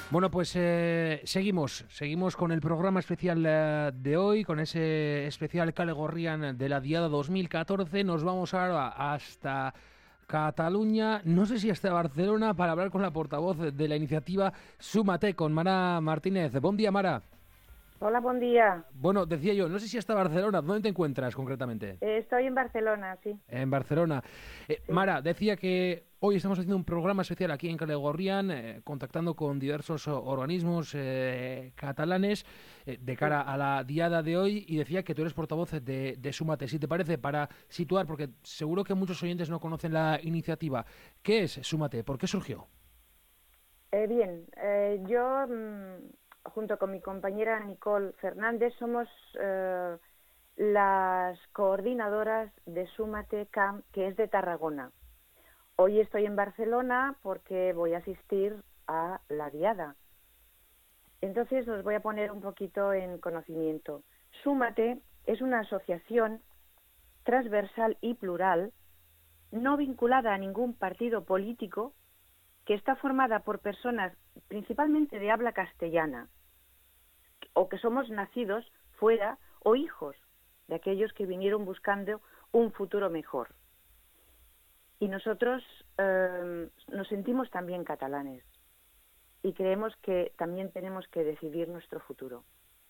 Bueno, pues seguimos con el programa especial de hoy, con ese especial Kale Gorrian de la Diada 2014. Nos vamos ahora hasta Cataluña, no sé si hasta Barcelona, para hablar con la portavoz de la iniciativa Súmate, con Mara Martínez. Buen día, Mara. Hola, buen día. Bueno, decía yo, no sé si hasta Barcelona, ¿dónde te encuentras concretamente? Estoy en Barcelona, sí, En Barcelona. sí. Mara, decía que hoy estamos haciendo un programa especial aquí en Calegorrián, contactando con diversos organismos catalanes de Sí. cara a la diada de hoy, y decía que tú eres portavoz de Súmate. Si te parece, para situar, porque seguro que muchos oyentes no conocen la iniciativa, ¿qué es Súmate? ¿Por qué surgió? Bien, yo junto con mi compañera Nicole Fernández somos las coordinadoras de Súmate Camp, que es de Tarragona. Hoy estoy en Barcelona porque voy a asistir a la diada. Entonces os voy a poner un poquito en conocimiento. Súmate es una asociación transversal y plural, no vinculada a ningún partido político, que está formada por personas principalmente de habla castellana o que somos nacidos fuera o hijos de aquellos que vinieron buscando un futuro mejor. Y nosotros nos sentimos también catalanes y creemos que también tenemos que decidir nuestro futuro.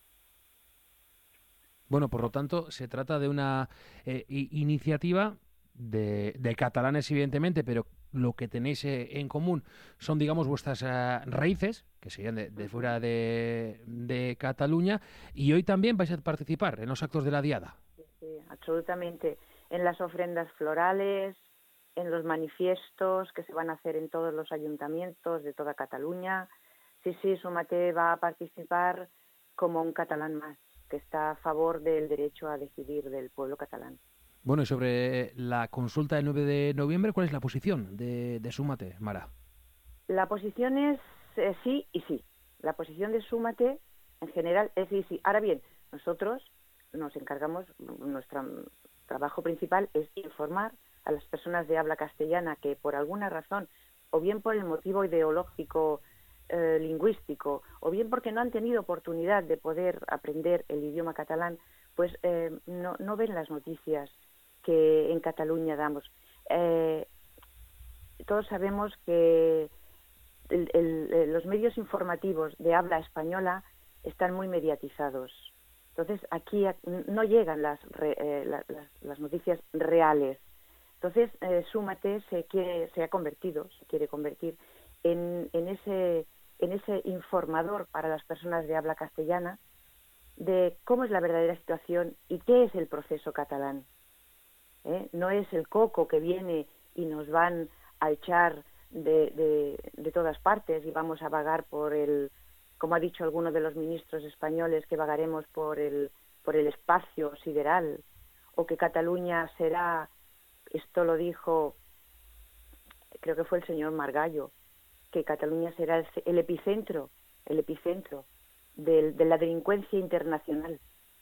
Bueno, por lo tanto, se trata de una iniciativa de catalanes, evidentemente, pero lo que tenéis en común son, digamos, vuestras raíces, que serían de fuera de Cataluña, y hoy también vais a participar en los actos de la Diada. Sí, absolutamente. En las ofrendas florales, en los manifiestos que se van a hacer en todos los ayuntamientos de toda Cataluña. Sí, sí, Súmate va a participar como un catalán más, que está a favor del derecho a decidir del pueblo catalán. Bueno, y sobre la consulta del 9 de noviembre, ¿cuál es la posición de Súmate, Mara? La posición es sí y sí. La posición de Súmate en general es sí y sí. Ahora bien, nosotros nos encargamos, nuestro trabajo principal es informar a las personas de habla castellana que por alguna razón, o bien por el motivo ideológico, lingüístico, o bien porque no han tenido oportunidad de poder aprender el idioma catalán, pues no ven las noticias que en Cataluña damos. Eh, todos sabemos que los medios informativos de habla española están muy mediatizados. Entonces, aquí no llegan las noticias reales. Entonces, Súmate se quiere convertir en ese informador para las personas de habla castellana de cómo es la verdadera situación y qué es el proceso catalán. No es el coco que viene y nos van a echar de todas partes y vamos a vagar como ha dicho alguno de los ministros españoles, que vagaremos por el espacio sideral, o que Cataluña será, esto lo dijo, creo que fue el señor Margallo, que Cataluña será el epicentro de la delincuencia internacional,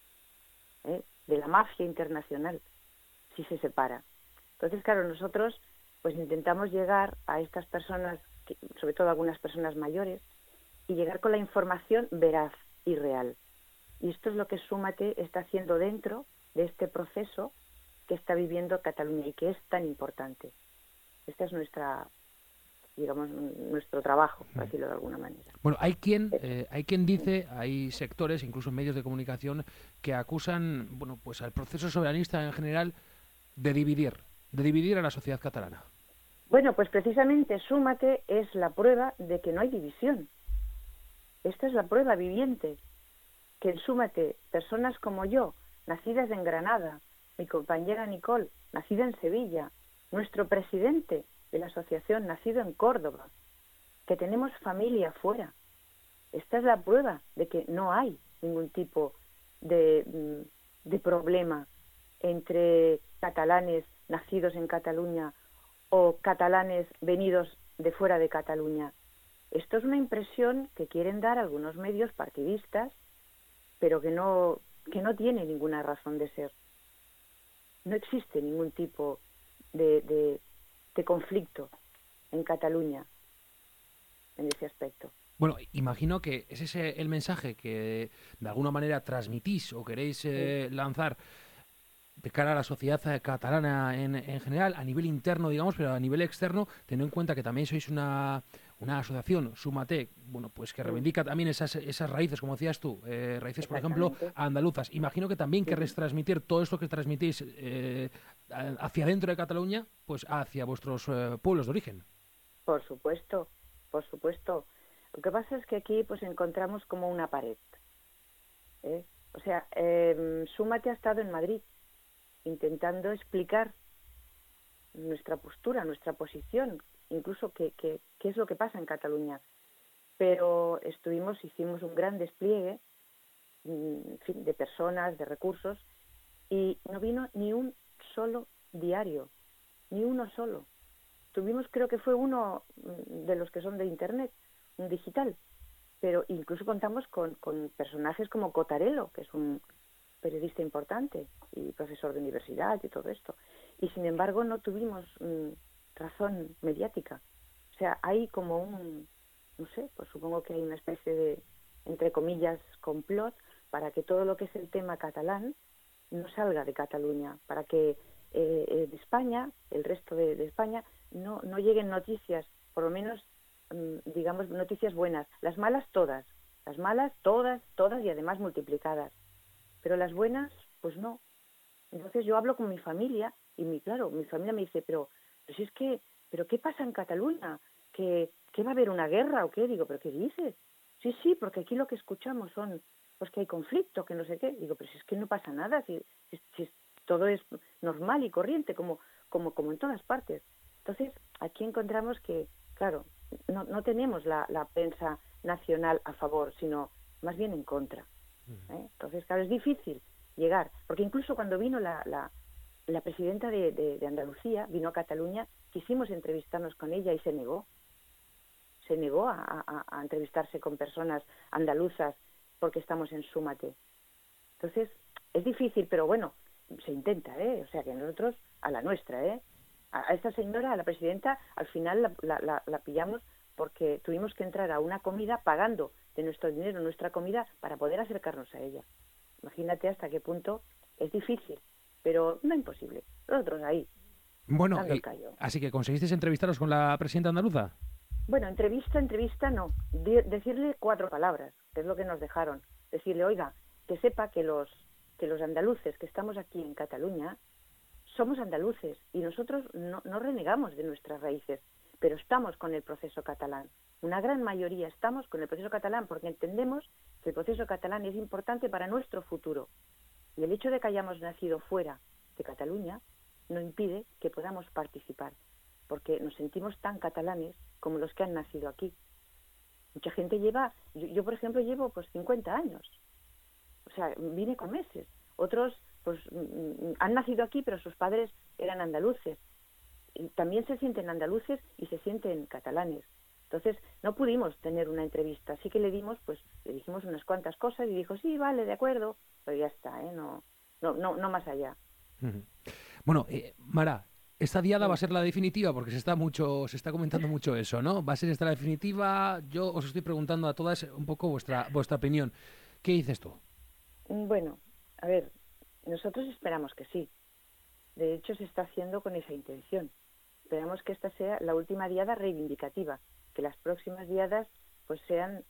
de la mafia internacional, si se separa. Entonces, claro, nosotros pues intentamos llegar a estas personas, sobre todo algunas personas mayores, y llegar con la información veraz y real. Y esto es lo que Súmate está haciendo dentro de este proceso que está viviendo Cataluña y que es tan importante. Esta es digamos, nuestro trabajo, por decirlo de alguna manera. Bueno, hay quien dice, hay sectores, incluso en medios de comunicación, que acusan, bueno, pues al proceso soberanista en general de dividir a la sociedad catalana. Bueno, pues precisamente Súmate es la prueba de que no hay división. Esta es la prueba viviente, que en Súmate, personas como yo, nacidas en Granada, mi compañera Nicole, nacida en Sevilla, nuestro presidente de la asociación, nacido en Córdoba, que tenemos familia fuera. Esta es la prueba de que no hay ningún tipo de problema entre catalanes nacidos en Cataluña o catalanes venidos de fuera de Cataluña. Esto es una impresión que quieren dar algunos medios partidistas, pero que no tiene ninguna razón de ser. No existe ningún tipo de conflicto en Cataluña en ese aspecto. Bueno, imagino que es ese el mensaje que de alguna manera transmitís o queréis Sí, lanzar de cara a la sociedad catalana en general, a nivel interno, digamos, pero a nivel externo, teniendo en cuenta que también sois una asociación, Súmate, bueno, pues que mm, reivindica también esas raíces, como decías tú, raíces, por ejemplo, exactamente. andaluzas. Imagino que también Ujú. querréis transmitir todo esto que transmitís hacia dentro de Cataluña, pues hacia vuestros pueblos de origen. Por supuesto, por supuesto. Lo que pasa es que aquí pues encontramos como una pared, ¿eh? O sea, Súmate ha estado en Madrid intentando explicar nuestra postura, nuestra posición, incluso qué es lo que pasa en Cataluña. Pero hicimos un gran despliegue, en fin, de personas, de recursos, y no vino ni un solo diario, ni uno solo. Tuvimos, creo que fue uno de los que son de Internet, un digital, pero incluso contamos con personajes como Cotarelo, que es un periodista importante y profesor de universidad y todo esto. Y sin embargo no tuvimos razón mediática. O sea, hay como no sé, pues supongo que hay una especie de, entre comillas, complot para que todo lo que es el tema catalán no salga de Cataluña, para que de España, el resto de España, no lleguen noticias, por lo menos, digamos, noticias buenas. Las malas todas, todas y además multiplicadas. Pero las buenas, pues no. Entonces yo hablo con mi familia y claro, mi familia me dice, pero si es que, pero ¿qué pasa en Cataluña? ¿Que va a haber una guerra o qué? Digo, ¿pero qué dices? Sí, sí, porque aquí lo que escuchamos son, pues que hay conflicto, que no sé qué. Digo, pero si es que no pasa nada, si todo es normal y corriente, como en todas partes. Entonces, aquí encontramos que, claro, no tenemos la prensa nacional a favor, sino más bien en contra. Entonces, claro, es difícil llegar, porque incluso cuando vino la presidenta de Andalucía, vino a Cataluña, quisimos entrevistarnos con ella y se negó a entrevistarse con personas andaluzas porque estamos en Súmate. Entonces, es difícil, pero bueno, se intenta, ¿eh? O sea, que nosotros, a la nuestra, ¿eh? A esta señora, a la presidenta, al final la pillamos porque tuvimos que entrar a una comida pagando de nuestro dinero nuestra comida para poder acercarnos a ella. Imagínate hasta qué punto es difícil, pero no imposible. Nosotros ahí, Bueno, dando el callo. así que conseguisteis entrevistaros con la presidenta andaluza. Bueno, entrevista no. Decirle 4 palabras, que es lo que nos dejaron. Decirle, oiga, que sepa que los andaluces que estamos aquí en Cataluña somos andaluces y nosotros no renegamos de nuestras raíces, pero estamos con el proceso catalán. Una gran mayoría estamos con el proceso catalán porque entendemos que el proceso catalán es importante para nuestro futuro. Y el hecho de que hayamos nacido fuera de Cataluña no impide que podamos participar, porque nos sentimos tan catalanes como los que han nacido aquí. Mucha gente yo por ejemplo llevo pues 50 años, o sea, vine con meses. Otros pues han nacido aquí pero sus padres eran andaluces. Y también se sienten andaluces y se sienten catalanes. Entonces no pudimos tener una entrevista, así que le dijimos unas cuantas cosas y dijo, sí, vale, de acuerdo, pero ya está, no más allá. Ujú. Bueno, Mara, esta diada va a Mm. ser la definitiva porque se está comentando mucho eso, ¿no? Va a ser esta la definitiva. Yo os estoy preguntando a todas un poco vuestra opinión. ¿Qué dices tú? Bueno, a ver, nosotros esperamos que sí. De hecho, se está haciendo con esa intención. Esperamos que esta sea la última diada reivindicativa, que las próximas diadas pues sean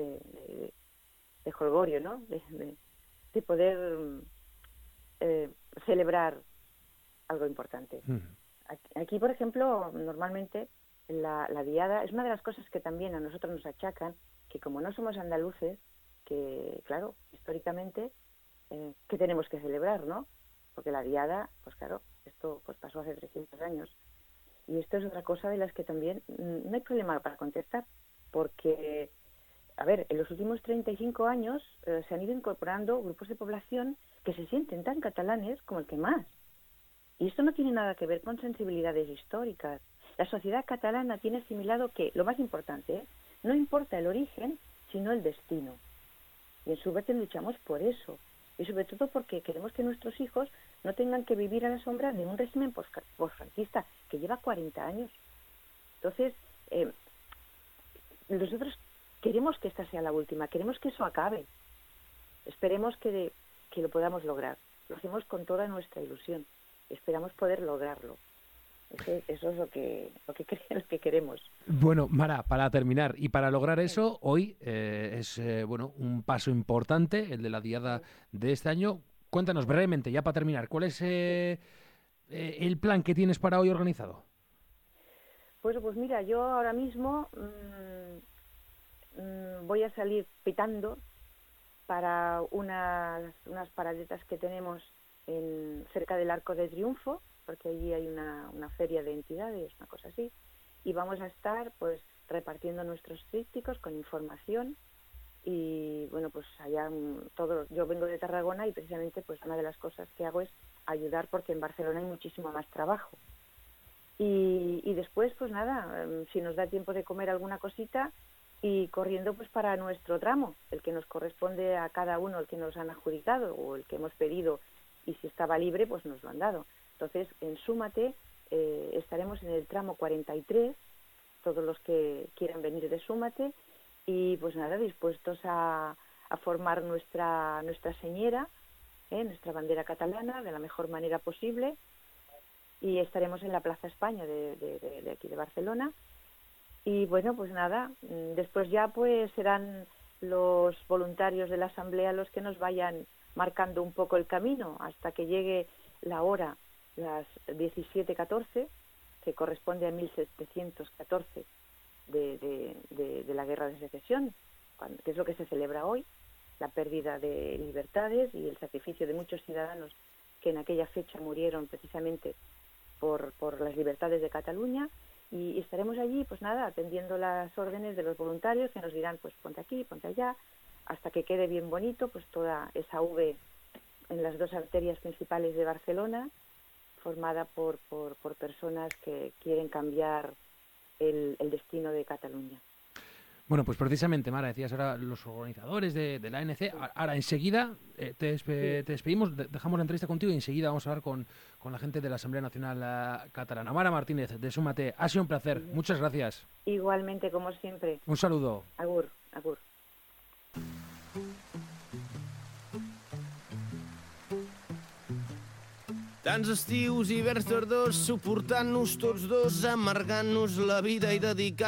de jolgorio, ¿no? De poder eh, celebrar algo importante. Ujú. Aquí, por ejemplo, normalmente la diada es una de las cosas que también a nosotros nos achacan, que como no somos andaluces, que claro, históricamente, ¿qué tenemos que celebrar, no? Porque la diada, pues claro, esto pues pasó hace 300 años. Y esto es otra cosa de las que también no hay problema para contestar, porque, a ver, en los últimos 35 años se han ido incorporando grupos de población que se sienten tan catalanes como el que más. Y esto no tiene nada que ver con sensibilidades históricas. La sociedad catalana tiene asimilado que, lo más importante, no importa el origen, sino el destino. Y en su vez luchamos por eso. Y sobre todo porque queremos que nuestros hijos no tengan que vivir a la sombra de un régimen posfranquista que lleva 40 años. Entonces, nosotros queremos que esta sea la última, queremos que eso acabe. Esperemos que lo podamos lograr. Lo hacemos con toda nuestra ilusión. Esperamos poder lograrlo. Eso es lo que queremos. Bueno, Mara, para terminar y para lograr eso, hoy es un paso importante, el de la diada de este año. Cuéntanos brevemente, ya para terminar, ¿cuál es el plan que tienes para hoy organizado? Pues mira, yo ahora mismo voy a salir pitando para unas paradetas que tenemos cerca del Arco de Triunfo, porque allí hay una feria de entidades, una cosa así, y vamos a estar pues repartiendo nuestros trípticos con información. Y bueno, pues allá yo vengo de Tarragona y precisamente pues una de las cosas que hago es ayudar, porque en Barcelona hay muchísimo más trabajo. Y después pues nada, si nos da tiempo de comer alguna cosita, y corriendo pues para nuestro tramo, el que nos corresponde a cada uno, el que nos han adjudicado o el que hemos pedido, y si estaba libre pues nos lo han dado. Entonces en Súmate estaremos en el tramo 43, todos los que quieran venir de Súmate, y pues nada, dispuestos a formar nuestra señera, nuestra bandera catalana de la mejor manera posible, y estaremos en la Plaza España de aquí de Barcelona. Y bueno, pues nada, después ya pues serán los voluntarios de la Asamblea los que nos vayan marcando un poco el camino hasta que llegue la hora, las 17:14, que corresponde a 1714 de la Guerra de Secesión, que es lo que se celebra hoy, la pérdida de libertades y el sacrificio de muchos ciudadanos que en aquella fecha murieron precisamente por las libertades de Cataluña. Y estaremos allí, pues nada, atendiendo las órdenes de los voluntarios que nos dirán, pues ponte aquí, ponte allá, hasta que quede bien bonito, pues toda esa V en las dos arterias principales de Barcelona, formada por personas que quieren cambiar el destino de Cataluña. Bueno, pues precisamente, Mara, decías ahora los organizadores de la ANC. Ahora, enseguida te despedimos, dejamos la entrevista contigo y enseguida vamos a hablar con la gente de la Asamblea Nacional Catalana. Mara Martínez, de Súmate, ha sido un placer. Muchas gracias. Igualmente, como siempre. Un saludo. Agur, agur. Tants estius, hiverns tardors, suportant-nos tots dos, amargant-nos la vida i dedicant